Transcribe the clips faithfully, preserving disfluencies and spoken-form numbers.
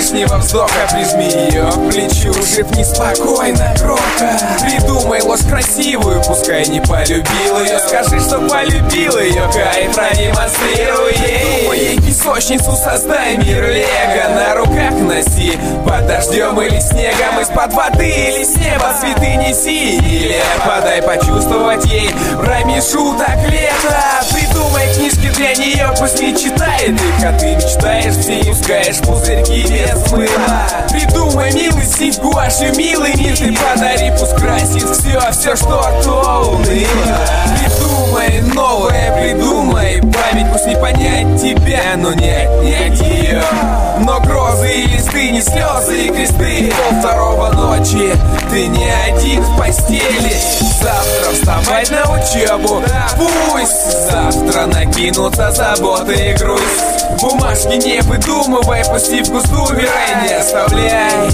лишнего вздоха. Прижми ее к плечу, шепни спокойно, громко. Придумай ложь красивую, пускай не полюбил ее. Скажи, что полюбил ее, кайф продемонстрируй ей. Придумай ей песочницу, создай мир лего. На руках носи, под дождем или снегом, из-под воды или с неба цветы неси. Или подай почувствовать ей в райме шуток лето. Придумай книжки для нее, пусть не читает их, а ты мечтаешь, все пускаешь пузырьки без мыла. Придумай милый стих гуашью, милый мир ты подари, пусть красит все, все, что то уныло. Придумай новое, придумай память, пусть не понять тебя, но не отнять ее. Но грозы и листы, не слезы и кресты. Пол второго ночи, ты не один в постели. Завтра вставать на учебу, пусть завтра накинутся заботы и грусть. Бумажки не выдумывай, пусти в кусту верой, не оставляй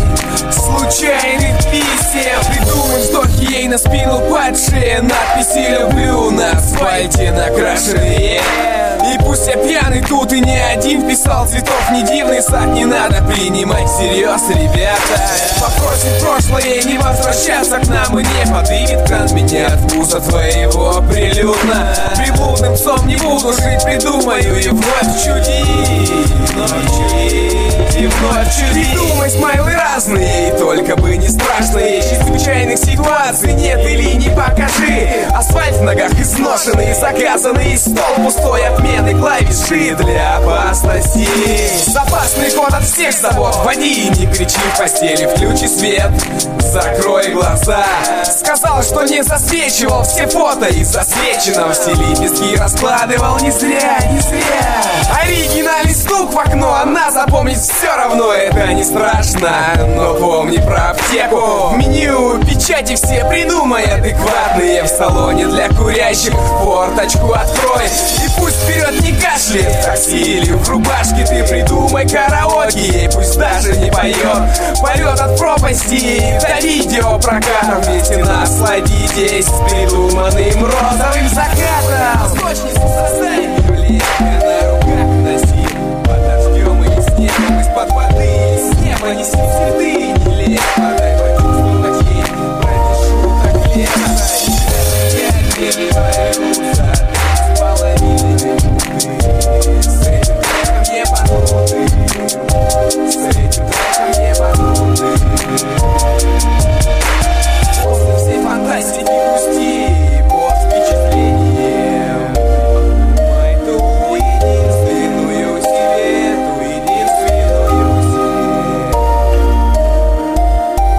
случайных писем. Придумай вздохи ей на спину падшие, надписи «люблю» на асфальте накрашенные. И пусть я пьяный тут и не один вписал, цветов не дивный сад не надо принимать всерьез, ребята. Попросит прошлое не возвращаться к нам и не подымет кран меня от вкуса твоего прилюдно. Приблудным псом не буду жить, придумаю и вновь чуди, вновь чуди, и вновь чуди. Придумай смайлы разные, и только бы не страшные. Чрезвычайных ситуаций нет или не покажи. Асфальт в ногах изношенный, заказанный, стол пустой, отмены клавиши для опасности. Запасный ход от всех забот, води и не кричи в постели, включи свет, закрой глаза. Сказал, что не засвечивал все фото из засвеченного, все лепестки раскладывал не зря, не зря. Оригинальный стук в окно, она запомнит все равно, это не страшно, но помни про аптеку. В меню печати все придумай адекватные, в салоне для курящих форточку открой. И пусть вперед не кашляет в такси или в рубашке, ты придумай караоке ей, пусть даже не поет. Полет от пропасти до видеопроката, вместе насладитесь придуманным розовым закатом. Сочницу создай,